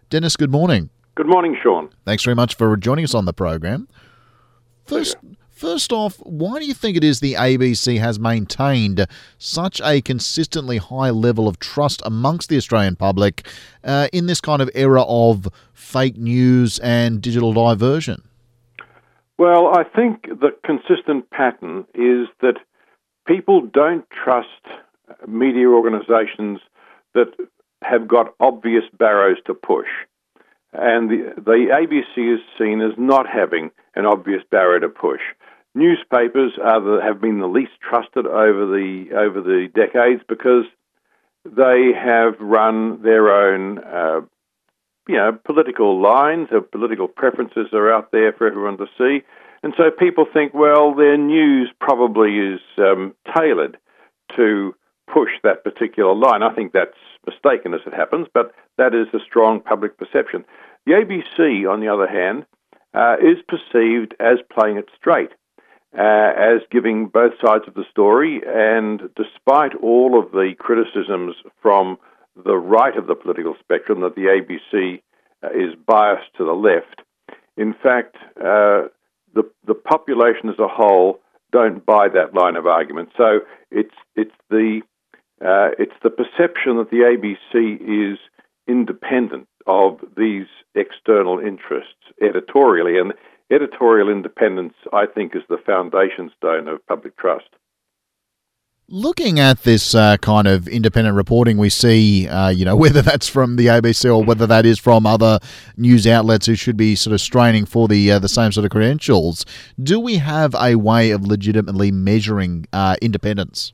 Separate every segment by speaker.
Speaker 1: Dennis, good morning.
Speaker 2: Good morning, Sean.
Speaker 1: Thanks very much for joining us on the program. First off, why do you think it is the ABC has maintained such a consistently high level of trust amongst the Australian public in this kind of era of fake news and digital diversion?
Speaker 2: Well, I think the consistent pattern is that people don't trust media organisations that have got obvious barrows to push. And the ABC is seen as not having an obvious barrow to push. Newspapers have been the least trusted over the decades because they have run their own political lines. Their political preferences are out there for everyone to see. And so people think, well, their news probably is tailored to push that particular line. I think that's mistaken as it happens, but that is a strong public perception. The ABC, on the other hand, is perceived as playing it straight, as giving both sides of the story, and despite all of the criticisms from the right of the political spectrum that the ABC is biased to the left, in fact, the population as a whole don't buy that line of argument. So it's the perception that the ABC is independent of these external interests editorially, and editorial independence, I think, is the foundation stone of public trust.
Speaker 1: Looking at this kind of independent reporting, we see, whether that's from the ABC or whether that is from other news outlets who should be sort of straining for the same sort of credentials. Do we have a way of legitimately measuring independence?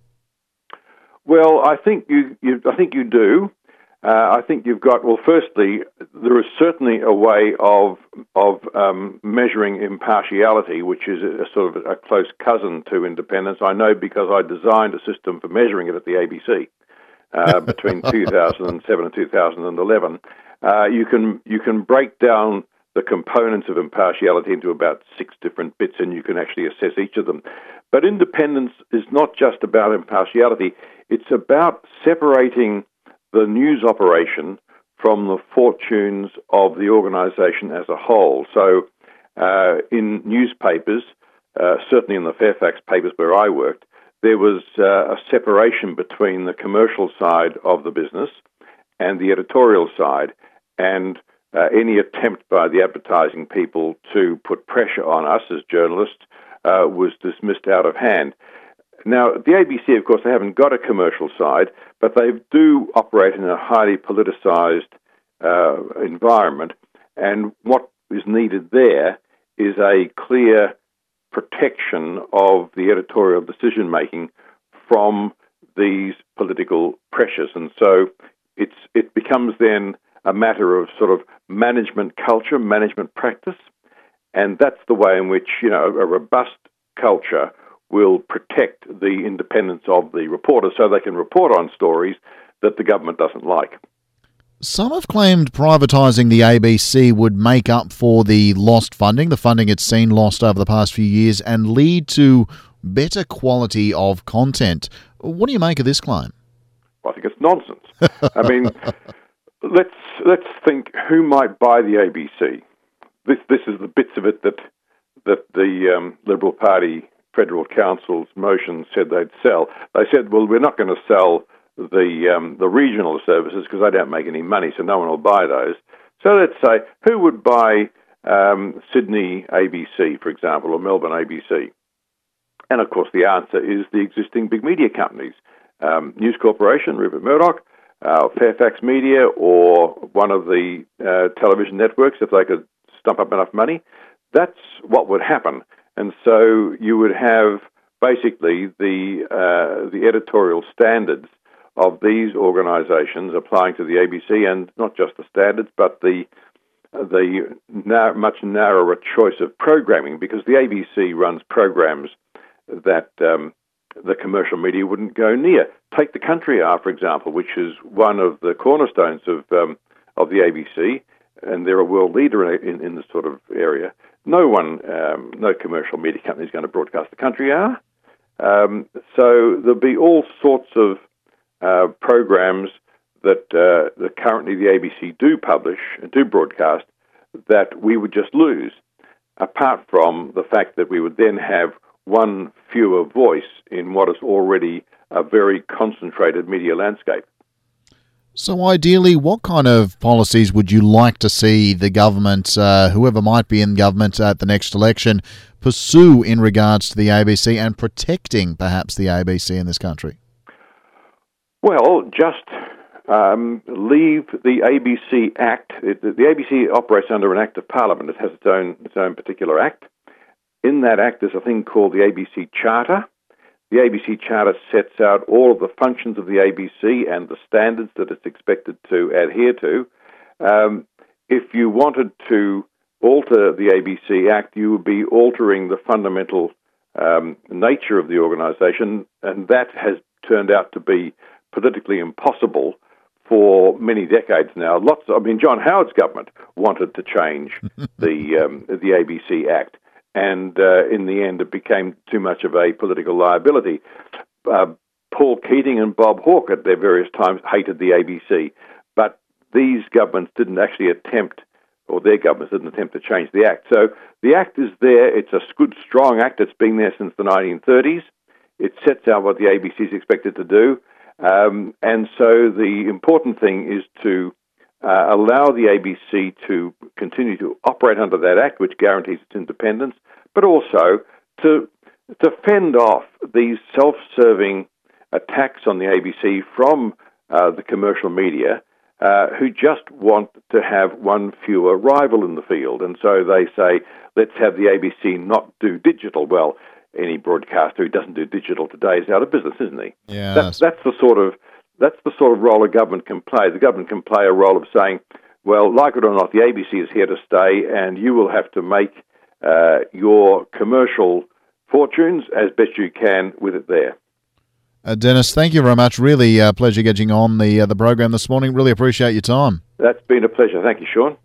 Speaker 2: Well, I think you do. I think you've got. Well, firstly, there is certainly a way of measuring impartiality, which is a sort of a close cousin to independence. I know because I designed a system for measuring it at the ABC between 2007 and 2011. You can break down the components of impartiality into about 6 different bits, and you can actually assess each of them. But independence is not just about impartiality. It's about separating the news operation from the fortunes of the organisation as a whole. So in newspapers, certainly in the Fairfax papers where I worked, there was a separation between the commercial side of the business and the editorial side, and any attempt by the advertising people to put pressure on us as journalists was dismissed out of hand. Now, the ABC, of course, they haven't got a commercial side, but they do operate in a highly politicized environment. And what is needed there is a clear protection of the editorial decision-making from these political pressures. And so it becomes then a matter of sort of management culture, management practice, and that's the way in which, a robust culture will protect the independence of the reporters so they can report on stories that the government doesn't like.
Speaker 1: Some have claimed privatising the ABC would make up for the lost funding, the funding it's seen lost over the past few years, and lead to better quality of content. What do you make of this claim?
Speaker 2: Well, I think it's nonsense. I mean, let's think who might buy the ABC. This is the bits of it that the Liberal Party Federal Council's motion said they'd sell. They said, well, we're not going to sell the regional services because they don't make any money, so no one will buy those. So let's say, who would buy Sydney ABC, for example, or Melbourne ABC? And, of course, the answer is the existing big media companies. News Corporation, Rupert Murdoch, Fairfax Media, or one of the television networks, if they could stump up enough money. That's what would happen. And so you would have basically the editorial standards of these organisations applying to the ABC, and not just the standards, but the much narrower choice of programming, because the ABC runs programs that the commercial media wouldn't go near. Take the Country Hour, for example, which is one of the cornerstones of the ABC, and they're a world leader in this sort of area. No commercial media company is going to broadcast the Country Hour. So there'll be all sorts of programs that currently the ABC do publish and do broadcast, that we would just lose, apart from the fact that we would then have one fewer voice in what is already a very concentrated media landscape.
Speaker 1: So ideally, what kind of policies would you like to see the government, whoever might be in government at the next election, pursue in regards to the ABC and protecting perhaps the ABC in this country?
Speaker 2: Well, just leave the ABC Act. The ABC operates under an Act of Parliament. It has its own particular act. In that act, there's a thing called the ABC Charter. The ABC Charter sets out all of the functions of the ABC and the standards that it's expected to adhere to. If you wanted to alter the ABC Act, you would be altering the fundamental nature of the organisation, and that has turned out to be politically impossible for many decades now. John Howard's government wanted to change the ABC Act, and in the end, it became too much of a political liability. Paul Keating and Bob Hawke at their various times hated the ABC, but these governments didn't actually attempt, or their governments didn't attempt to change the Act. So the Act is there. It's a good, strong Act. It's been there since the 1930s. It sets out what the ABC is expected to do. And so the important thing is to allow the ABC to continue to operate under that Act, which guarantees its independence, but also to fend off these self-serving attacks on the ABC from the commercial media who just want to have one fewer rival in the field. And so they say, let's have the ABC not do digital. Well, any broadcaster who doesn't do digital today is out of business, isn't he?
Speaker 1: Yeah.
Speaker 2: That's the sort of role a government can play. The government can play a role of saying, well, like it or not, the ABC is here to stay, and you will have to make your commercial fortunes as best you can with it there.
Speaker 1: Dennis, thank you very much. Really a pleasure getting on the program this morning. Really appreciate your time.
Speaker 2: That's been a pleasure. Thank you, Sean.